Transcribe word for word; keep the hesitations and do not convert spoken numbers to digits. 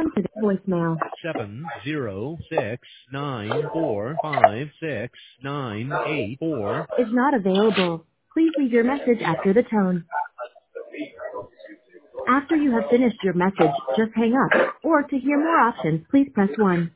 Welcome to the voicemail. seven zero six nine four five six nine eight four. Is not available. Please leave your message after the tone. After you have finished your message, just hang up. Or to hear more options, please press one.